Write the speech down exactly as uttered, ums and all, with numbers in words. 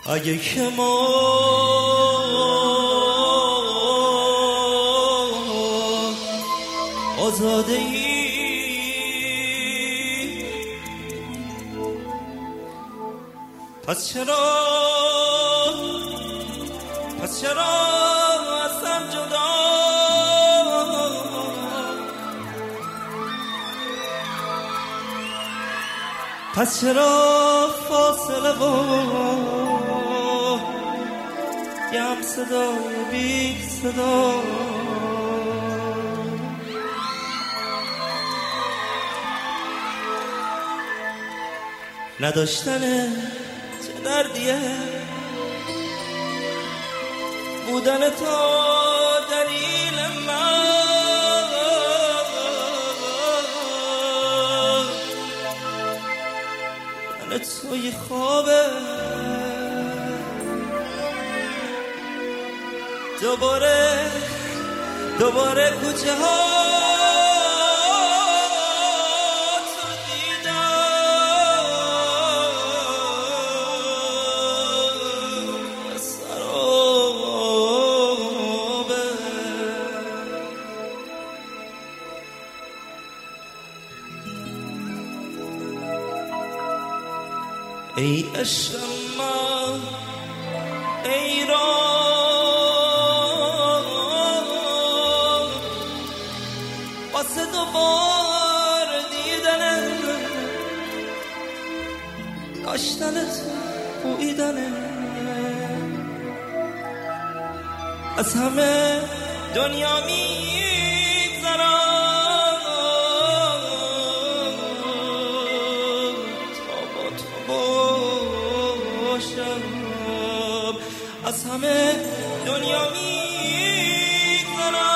اگه که ما آزاده ای پس چرا پس چرا ازم جدا پس چرا فاصله و یم صدای بی صدا نداشتن چه دردیه بودن تو دلیل من من توی خوابه دوباره دوباره کوچه ها ای عشق من ای راه واسه دوبار دیدنه داشتنت بویدنه از همه دنیا میگذرم از همه دنیا میگذرم